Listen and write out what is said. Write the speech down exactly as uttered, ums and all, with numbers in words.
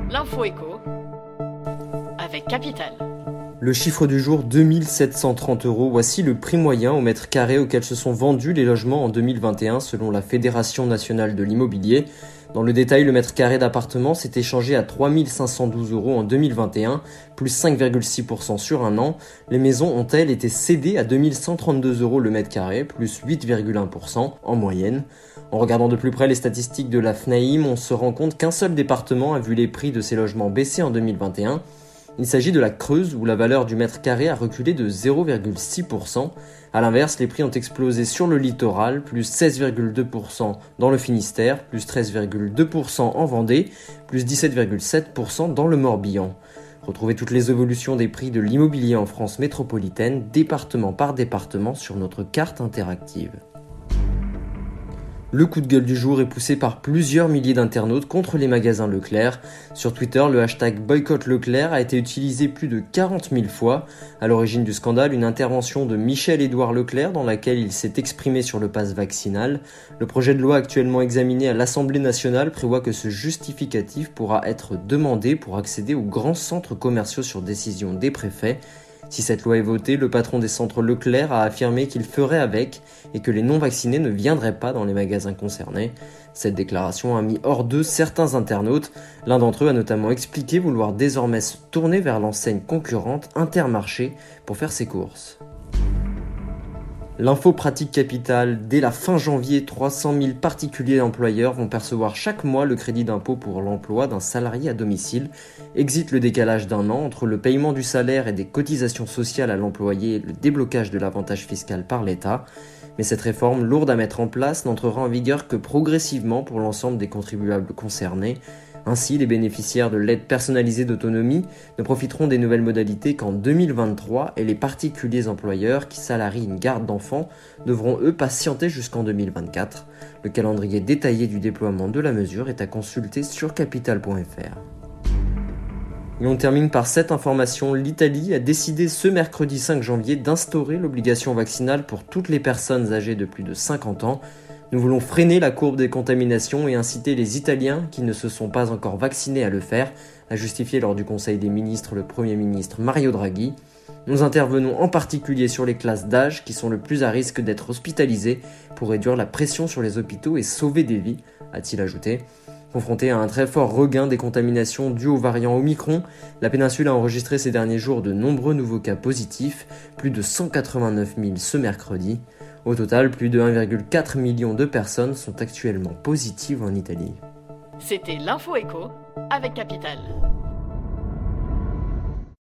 L'info éco avec Capital. Le chiffre du jour, deux mille sept cent trente euros. Voici le prix moyen au mètre carré auquel se sont vendus les logements en deux mille vingt et un selon la Fédération nationale de l'immobilier. Dans le détail, le mètre carré d'appartement s'est échangé à trois mille cinq cent douze euros en deux mille vingt et un, plus cinq virgule six pour cent sur un an. Les maisons ont, elles, été cédées à deux mille cent trente-deux euros le mètre carré, plus huit virgule un pour cent en moyenne. En regardant de plus près les statistiques de la FNAIM, on se rend compte qu'un seul département a vu les prix de ses logements baisser en deux mille vingt et un. Il s'agit de la Creuse, où la valeur du mètre carré a reculé de zéro virgule six pour cent. A l'inverse, les prix ont explosé sur le littoral, plus seize virgule deux pour cent dans le Finistère, plus treize virgule deux pour cent en Vendée, plus dix-sept virgule sept pour cent dans le Morbihan. Retrouvez toutes les évolutions des prix de l'immobilier en France métropolitaine, département par département, sur notre carte interactive. Le coup de gueule du jour est poussé par plusieurs milliers d'internautes contre les magasins Leclerc. Sur Twitter, le hashtag boycott Leclerc a été utilisé plus de quarante mille fois. À l'origine du scandale, une intervention de Michel-Édouard Leclerc dans laquelle il s'est exprimé sur le pass vaccinal. Le projet de loi actuellement examiné à l'Assemblée nationale prévoit que ce justificatif pourra être demandé pour accéder aux grands centres commerciaux sur décision des préfets. Si cette loi est votée, le patron des centres Leclerc a affirmé qu'il ferait avec et que les non-vaccinés ne viendraient pas dans les magasins concernés. Cette déclaration a mis hors d'eux certains internautes. L'un d'entre eux a notamment expliqué vouloir désormais se tourner vers l'enseigne concurrente Intermarché pour faire ses courses. L'info pratique Capital, dès la fin janvier, trois cent mille particuliers employeurs vont percevoir chaque mois le crédit d'impôt pour l'emploi d'un salarié à domicile. Exit le décalage d'un an entre le paiement du salaire et des cotisations sociales à l'employé et le déblocage de l'avantage fiscal par l'État. Mais cette réforme, lourde à mettre en place, n'entrera en vigueur que progressivement pour l'ensemble des contribuables concernés. Ainsi, les bénéficiaires de l'aide personnalisée d'autonomie ne profiteront des nouvelles modalités qu'en deux mille vingt-trois et les particuliers employeurs qui salarient une garde d'enfants devront eux patienter jusqu'en deux mille vingt-quatre. Le calendrier détaillé du déploiement de la mesure est à consulter sur capital point f r. Et on termine par cette information. L'Italie a décidé ce mercredi cinq janvier d'instaurer l'obligation vaccinale pour toutes les personnes âgées de plus de cinquante ans. Nous voulons freiner la courbe des contaminations et inciter les Italiens qui ne se sont pas encore vaccinés à le faire, a justifié lors du Conseil des ministres le Premier ministre Mario Draghi. Nous intervenons en particulier sur les classes d'âge qui sont le plus à risque d'être hospitalisées pour réduire la pression sur les hôpitaux et sauver des vies, a-t-il ajouté. Confrontée à un très fort regain des contaminations dues au variant Omicron, la péninsule a enregistré ces derniers jours de nombreux nouveaux cas positifs, plus de cent quatre-vingt-neuf mille ce mercredi. Au total, plus de un virgule quatre million de personnes sont actuellement positives en Italie. C'était l'info éco avec Capital.